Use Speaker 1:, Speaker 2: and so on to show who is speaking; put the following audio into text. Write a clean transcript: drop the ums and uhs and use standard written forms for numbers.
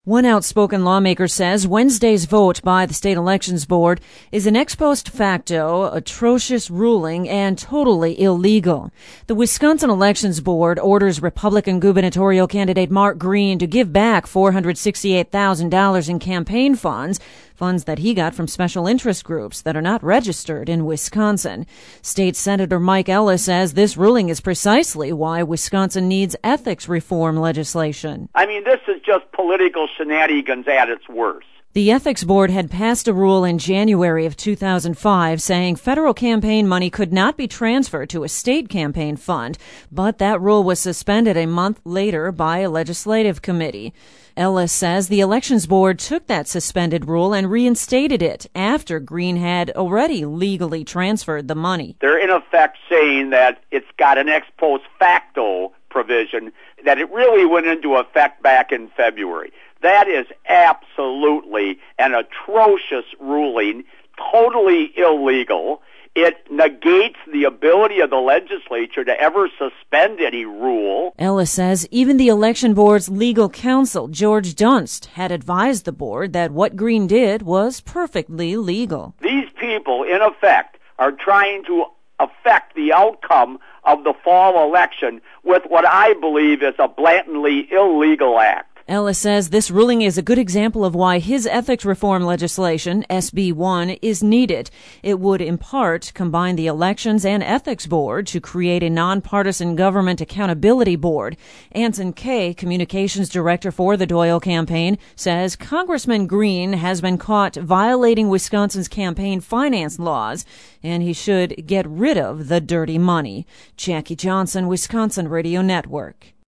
Speaker 1: One outspoken lawmaker says Wednesday's vote by the state elections board is an ex post facto, atrocious ruling and totally illegal. The Wisconsin Elections Board orders Republican gubernatorial candidate Mark Green to give back $468,000 in campaign funds that he got from special interest groups that are not registered in Wisconsin. State Senator Mike Ellis says this ruling is precisely why Wisconsin needs ethics reform legislation.
Speaker 2: I mean, this is just political shenanigans at its worst.
Speaker 1: The Ethics Board had passed a rule in January of 2005 saying federal campaign money could not be transferred to a state campaign fund, but that rule was suspended a month later by a legislative committee. Ellis says the Elections Board took that suspended rule and reinstated it after Green had already legally transferred the money.
Speaker 2: They're in effect saying that it's got an ex post facto provision, that it really went into effect back in February. That is absolutely an atrocious ruling, totally illegal. It negates the ability of the legislature to ever suspend any rule.
Speaker 1: Ellis says even the election board's legal counsel, George Dunst, had advised the board that what Green did was perfectly legal.
Speaker 2: These people, in effect, are trying to affect the outcome of the fall election with what I believe is a blatantly illegal act.
Speaker 1: Ellis says this ruling is a good example of why his ethics reform legislation, SB 1, is needed. It would, in part, combine the Elections and Ethics Board to create a nonpartisan government accountability board. Anson Kay, communications director for the Doyle campaign, says Congressman Green has been caught violating Wisconsin's campaign finance laws, and he should get rid of the dirty money. Jackie Johnson, Wisconsin Radio Network.